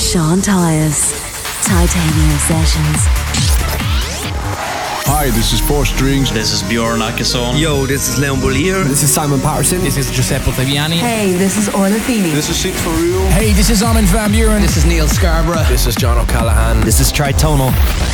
Sean Tyas, Titanium Sessions. Hi, this is Four Strings. This is Bjorn Akesson. Yo, this is Leon Bolier. This is Simon Patterson. This is Giuseppe Fabiani. Hey, this is Orla Feeney. This is Sid for Real. Hey, this is Armin van Buuren. This is Neil Scarborough. This is John O'Callaghan. This is Tritonal.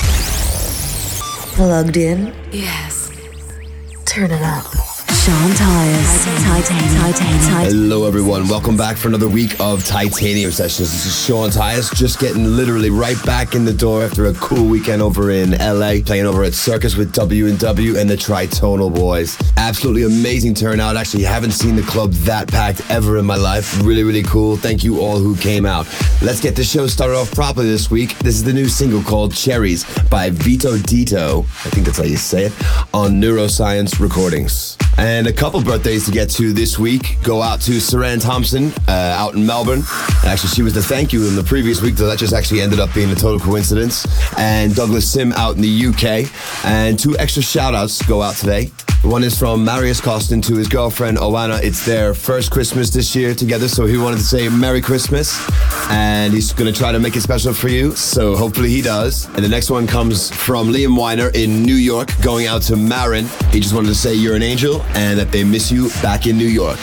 Plugged in? Yes. Turn it up. Sean Tyas, Titanium. Hello everyone, welcome back for another week of Titanium Sessions. This is Sean Tyas, just getting literally right back in the door after a cool weekend over in LA, playing over at Circus with W&W and the Tritonal Boys. Absolutely amazing turnout. Actually, haven't seen the club that packed ever in my life. Really, really cool. Thank you all who came out. Let's get the show started off properly this week. This is the new single called Cherries by Vito Dito, I think that's how you say it, on Neuroscience Recordings. And a couple birthdays to get to this week. Go out to Saran Thompson out in Melbourne. Actually, she was the thank you in the previous week, so that just actually ended up being a total coincidence. And Douglas Sim out in the UK. And two extra shout-outs go out today. One is from Marius Costin to his girlfriend, Oana. It's their first Christmas this year together, so he wanted to say Merry Christmas. And he's going to try to make it special for you, so hopefully he does. And the next one comes from Liam Weiner in New York, going out to Marin. He just wanted to say you're an angel and that they miss you back in New York.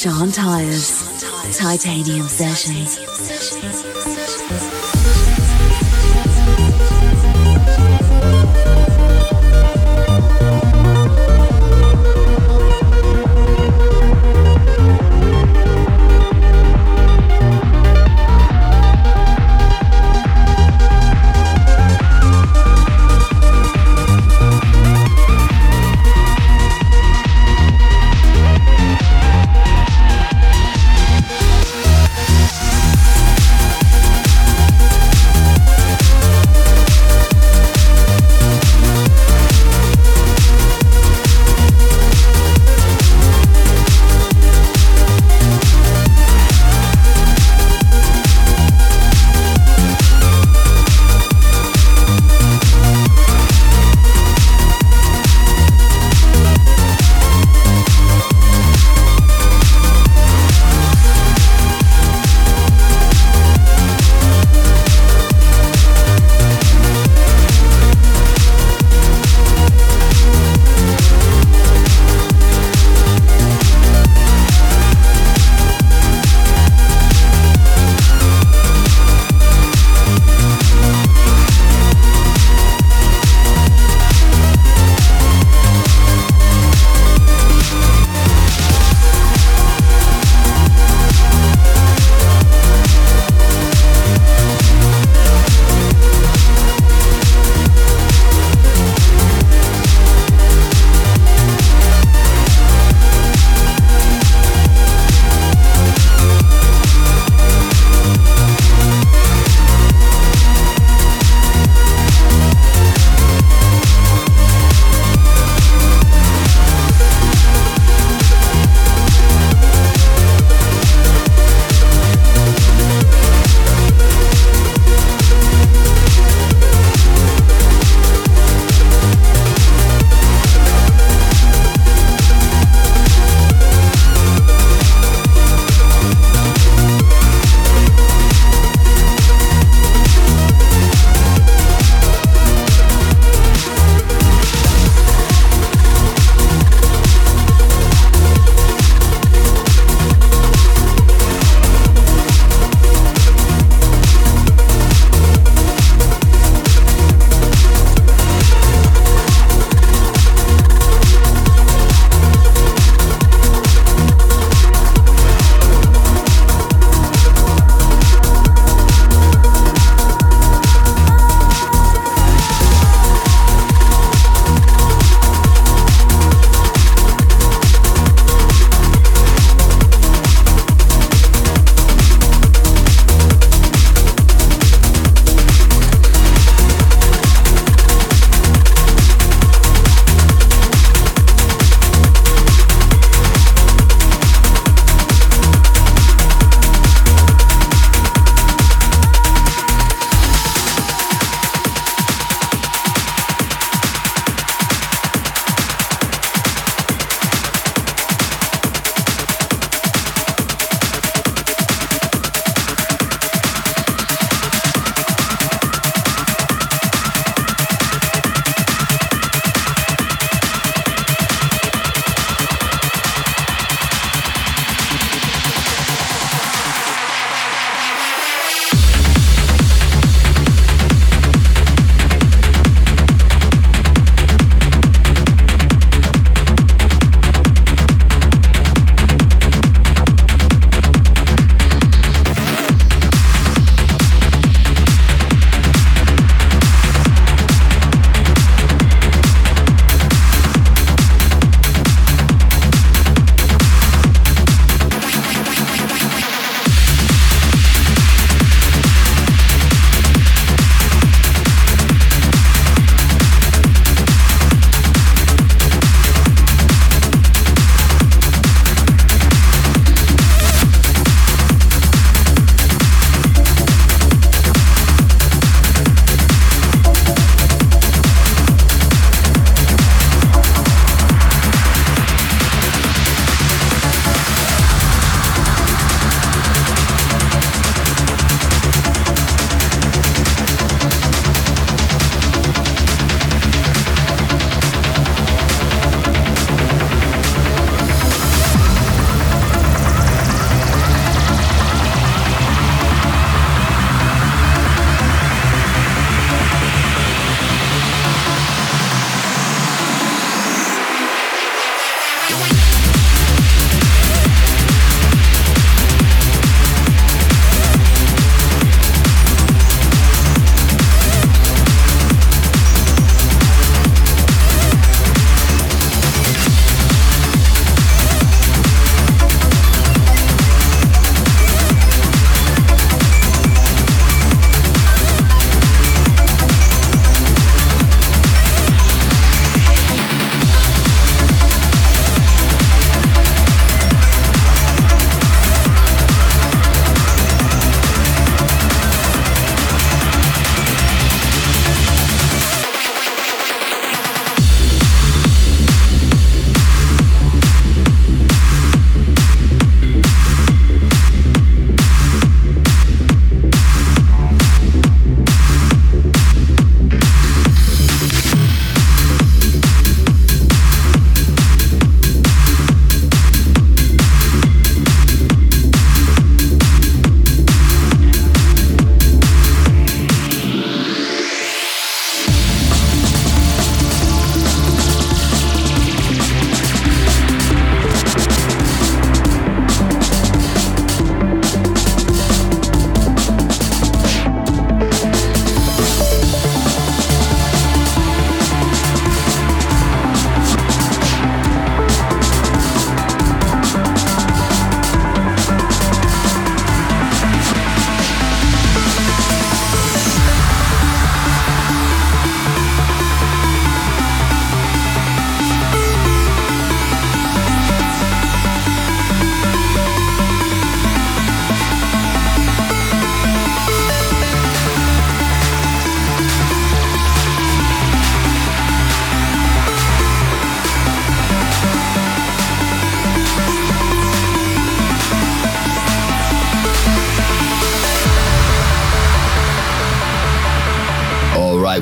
Sean Tyas, Titanium Sessions.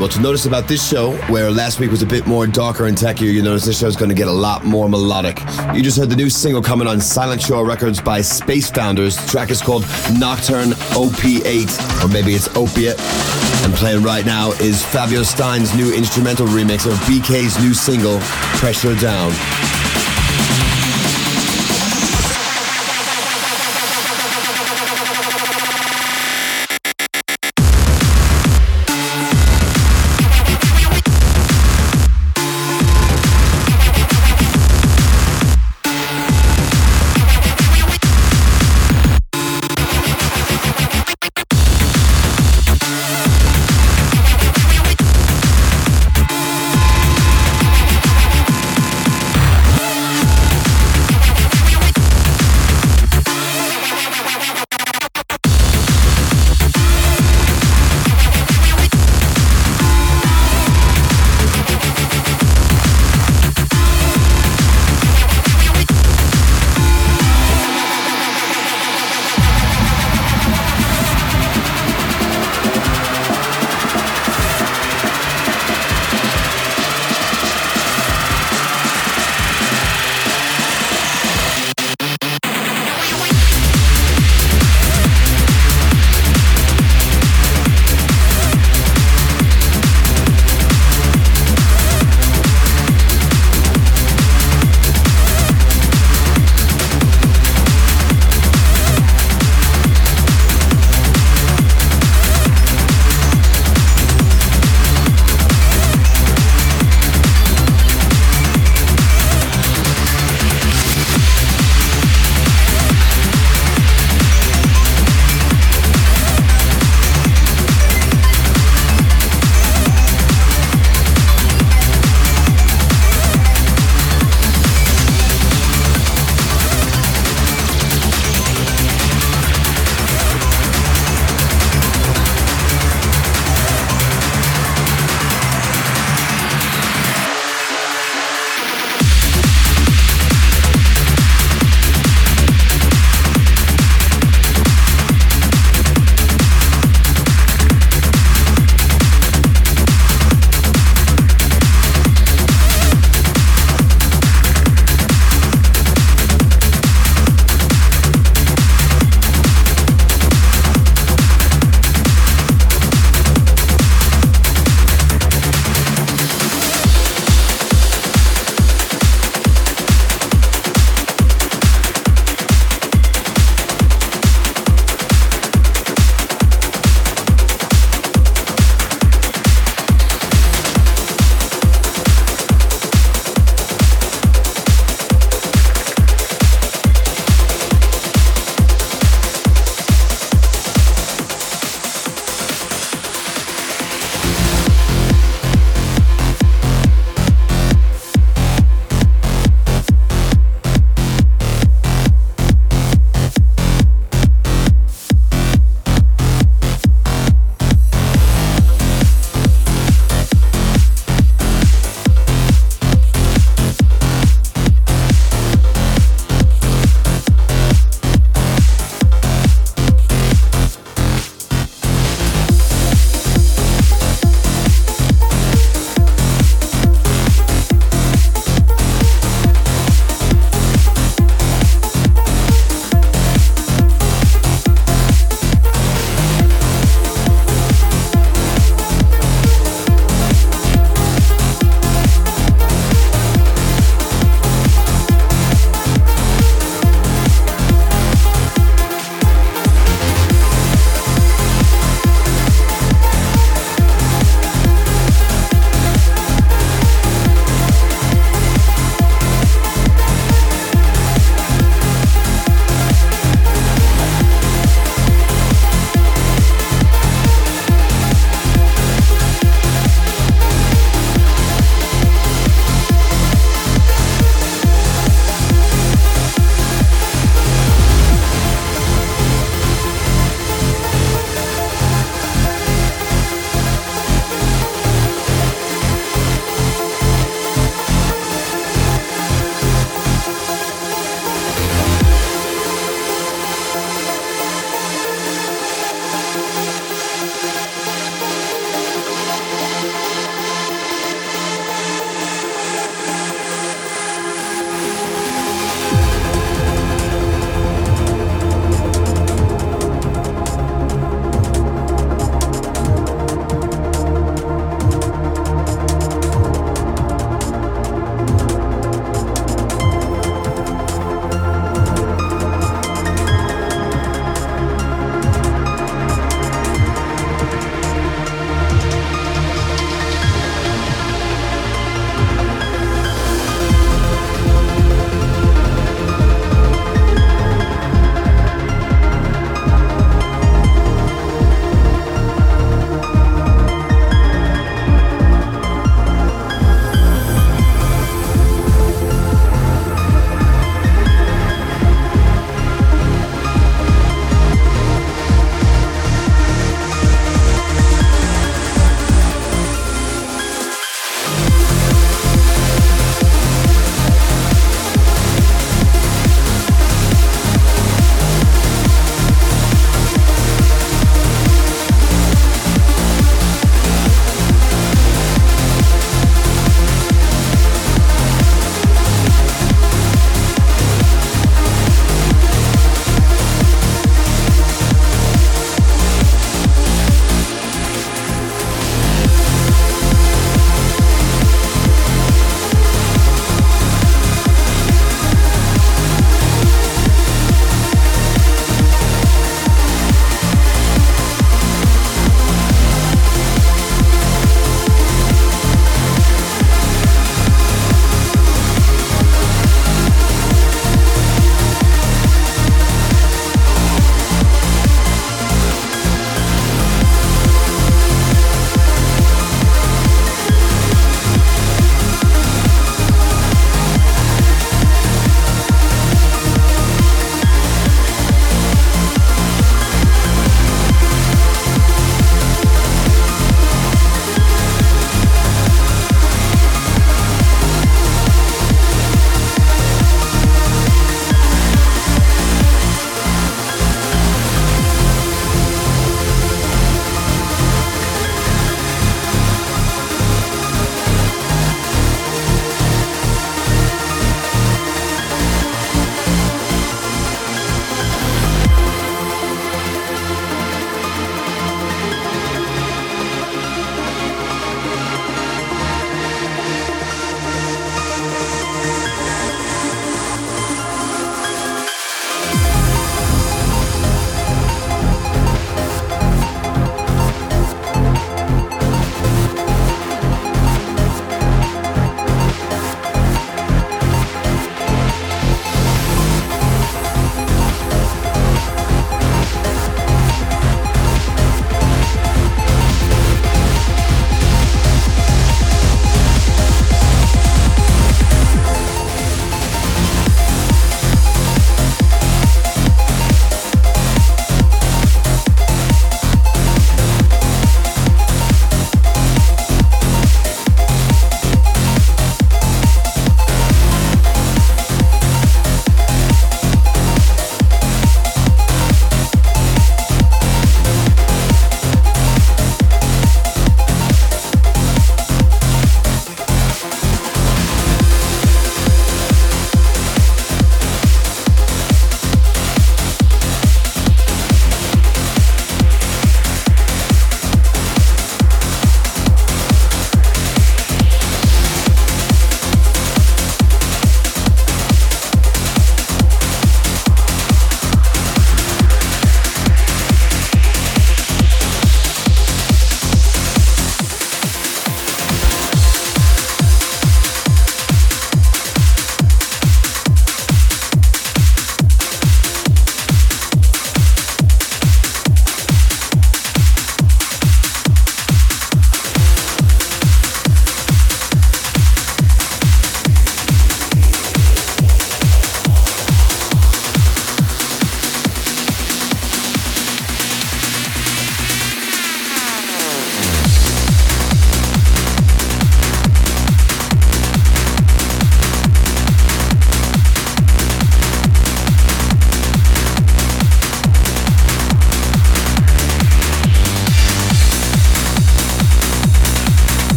What you'll notice about this show, where last week was a bit more darker and techier, you notice this show is going to get a lot more melodic. You just heard the new single coming on Silent Shore Records by Space Founders. The track is called Nocturne OP8, or maybe it's Opiate. And playing right now is Fabio Stein's new instrumental remix of BK's new single, Pressure Down.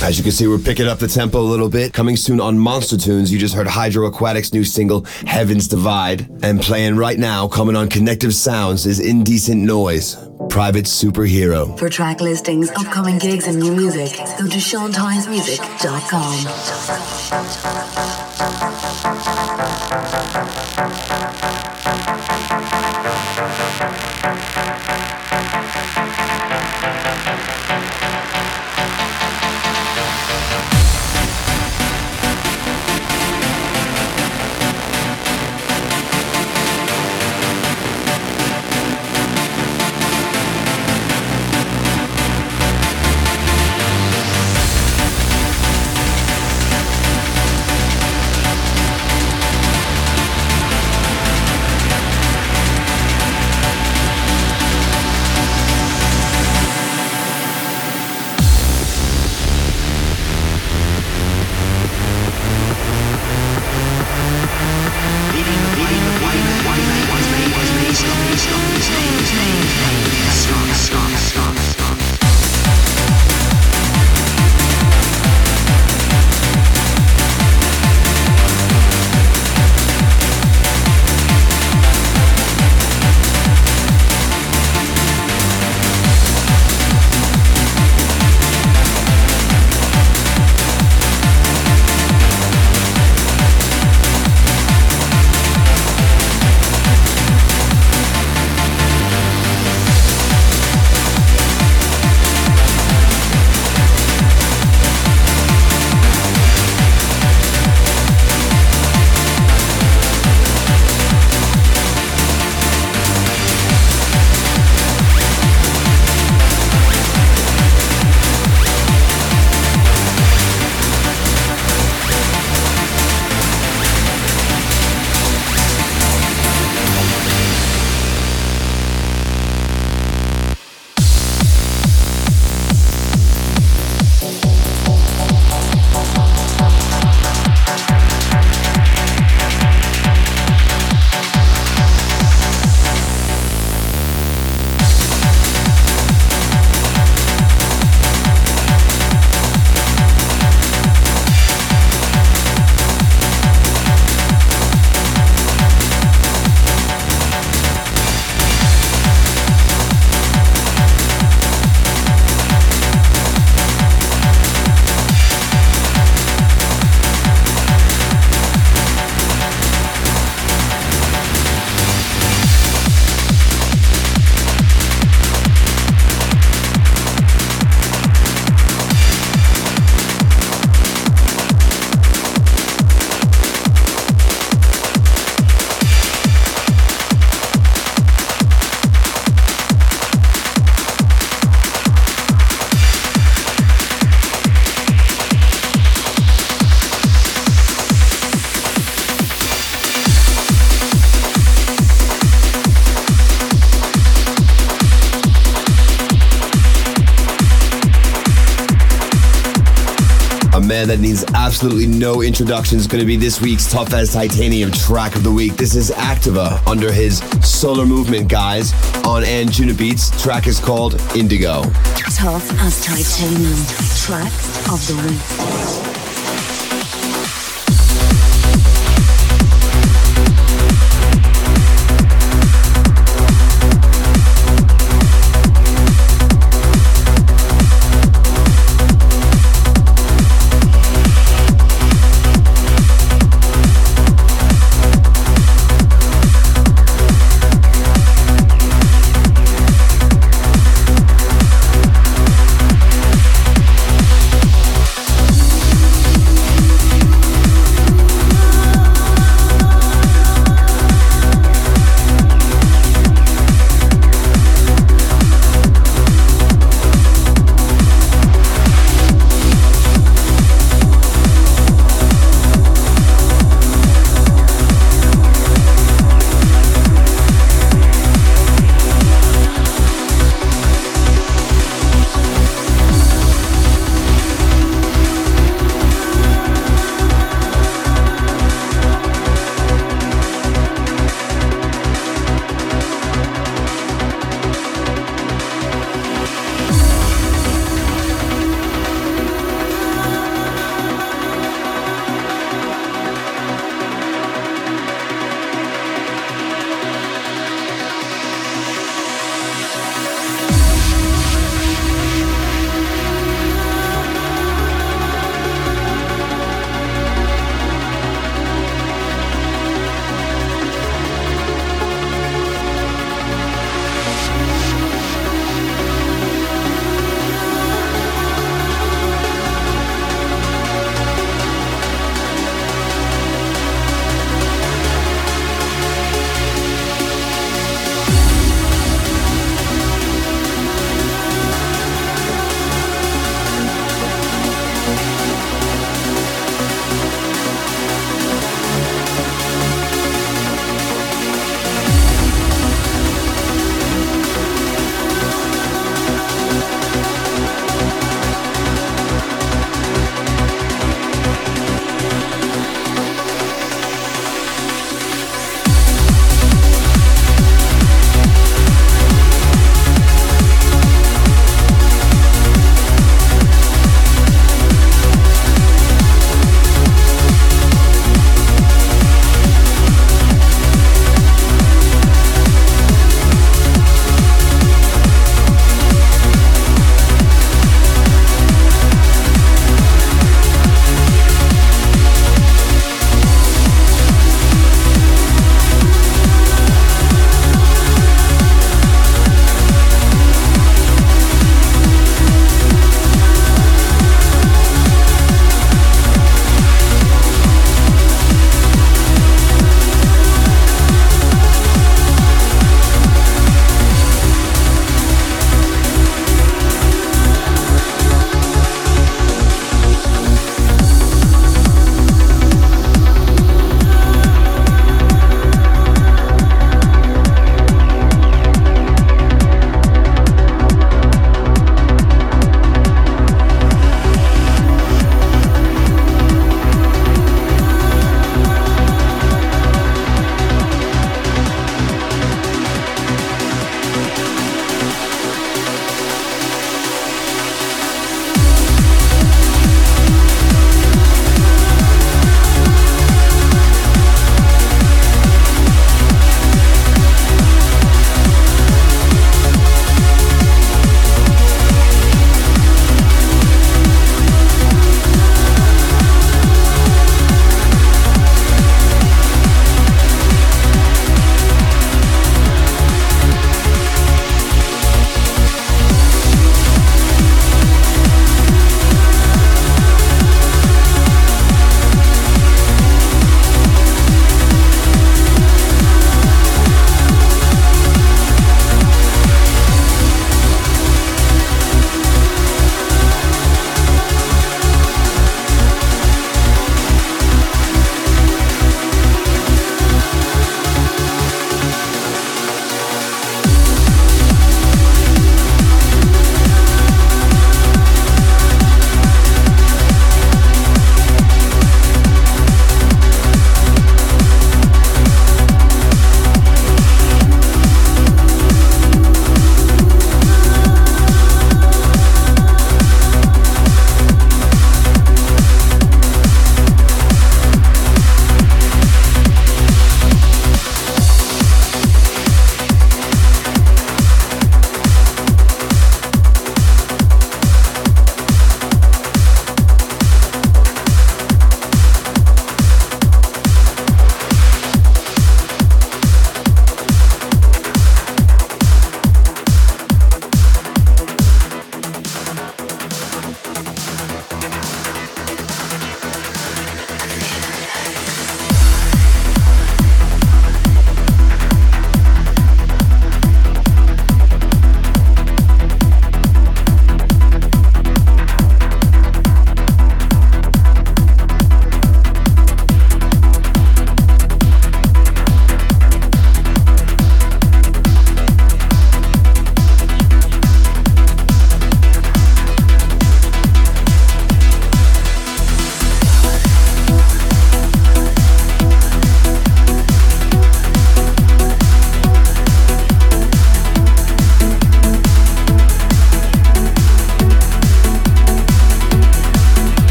As you can see, we're picking up the tempo a little bit. Coming soon on Monster Tunes, you just heard Hydro Aquatic's new single, Heaven's Divide. And playing right now, coming on Connective Sounds, is Indecent Noise, Private Superhero. For track listings, upcoming gigs and new music, go to SeanTimesMusic.com. man that needs absolutely no introduction is going to be this week's Tough as Titanium track of the week. This is Activa under his Solar Movement guys on Anjunabeats. Track is called Indigo. Tough as Titanium track of the week.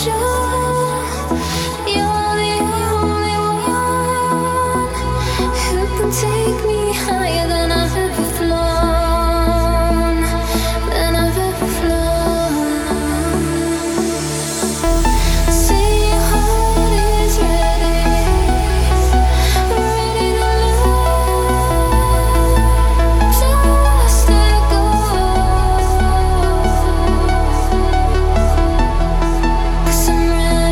I'm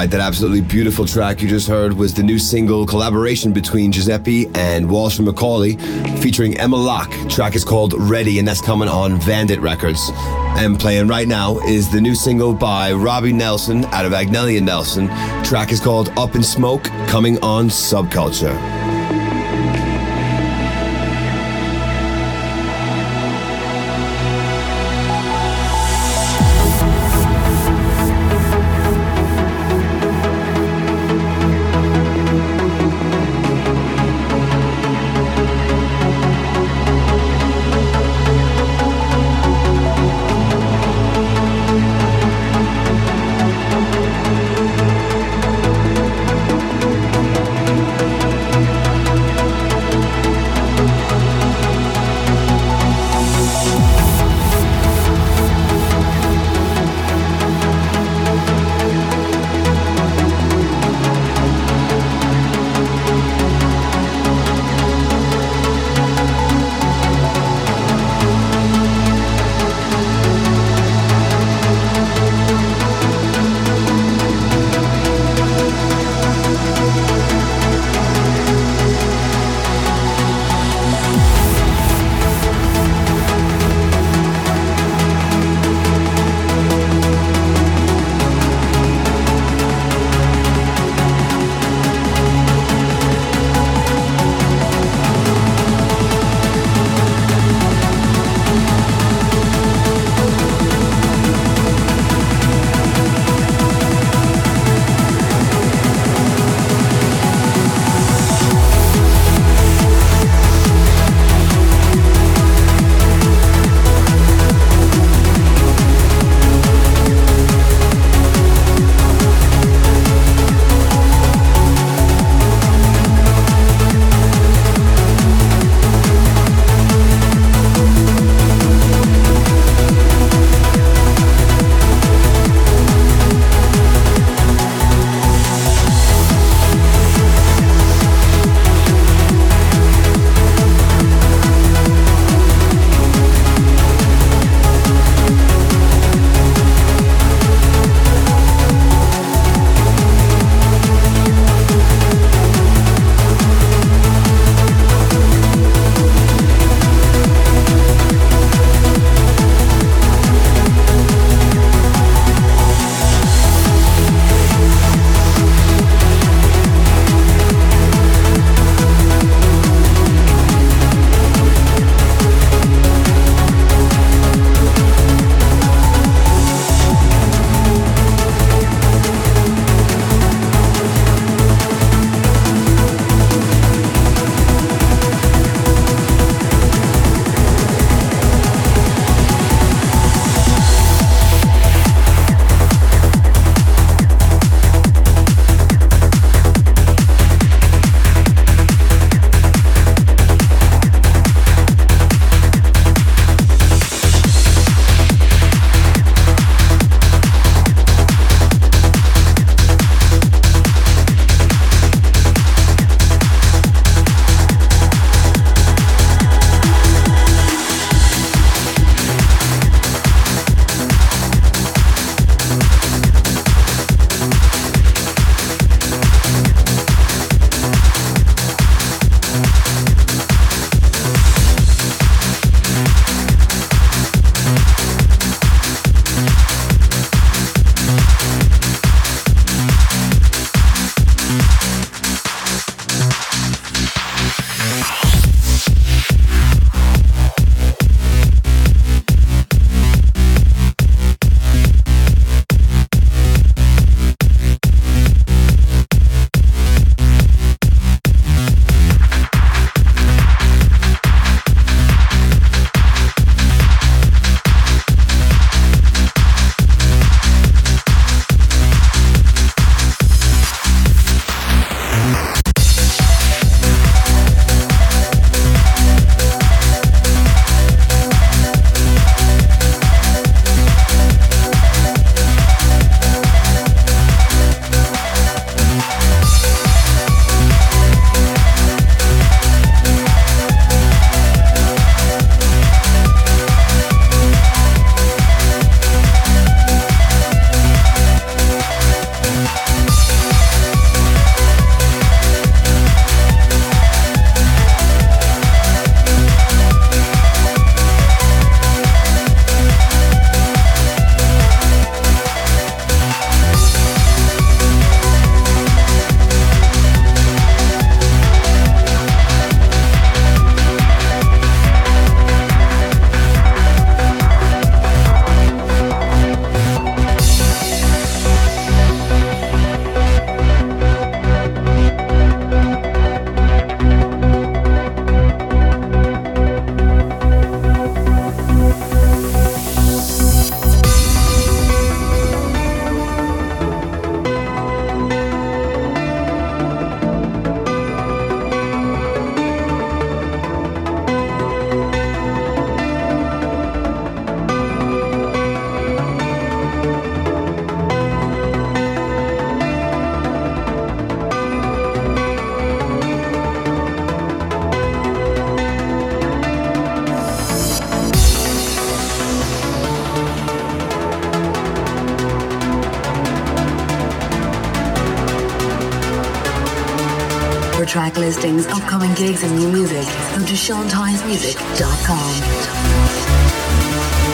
right, that absolutely beautiful track you just heard was the new single collaboration between Giuseppe and Walsh and Macaulay featuring Emma Locke. Track is called Ready, and that's coming on Vandit Records. And playing right now is the new single by Robbie Nelson out of Agnelli and Nelson. Track is called Up in Smoke, coming on Subculture. track listings, upcoming gigs and new music, go to SeanTyesMusic.com.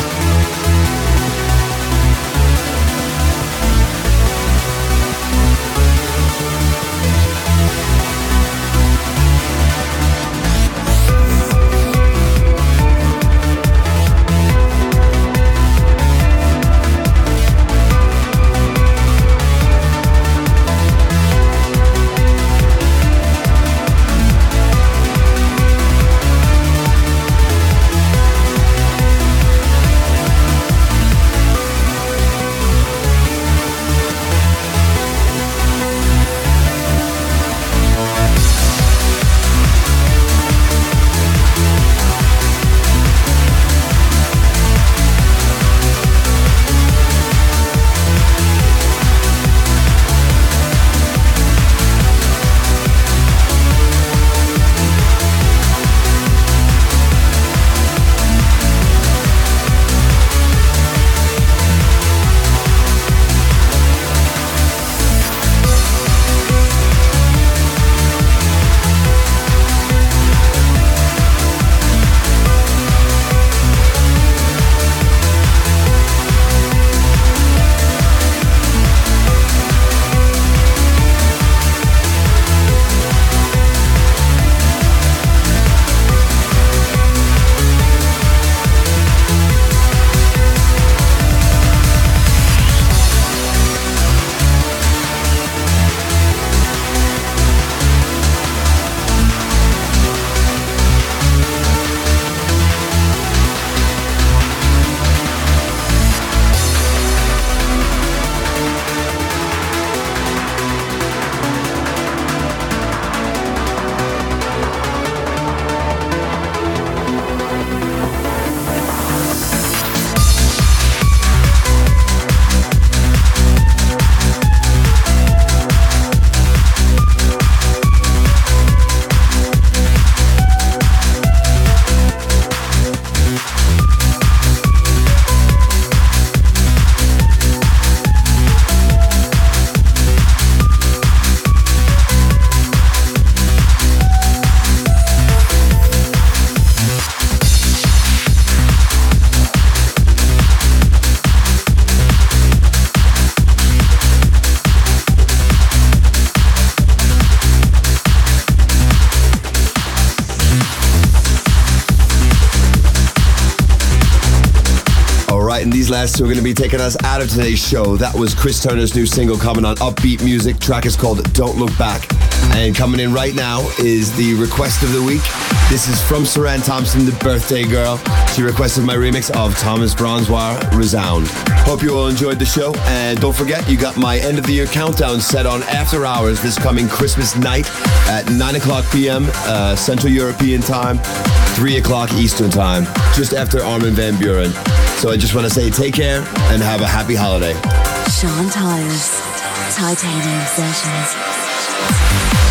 And these last two are going to be taking us out of today's show. That was Chris Turner's new single coming on Upbeat Music. Track is called Don't Look Back. And coming in right now is the request of the week. This is from Saran Thompson, the birthday girl. She requested my remix of Thomas Bronzoir, Resound. Hope you all enjoyed the show. And don't forget, you got my end of the year countdown set on After Hours this coming Christmas night at 9 o'clock p.m. Central European time, 3 o'clock Eastern time, just after Armin van Buuren. So I just want to say take care and have a happy holiday. Sean Tyas, Titanium Sessions.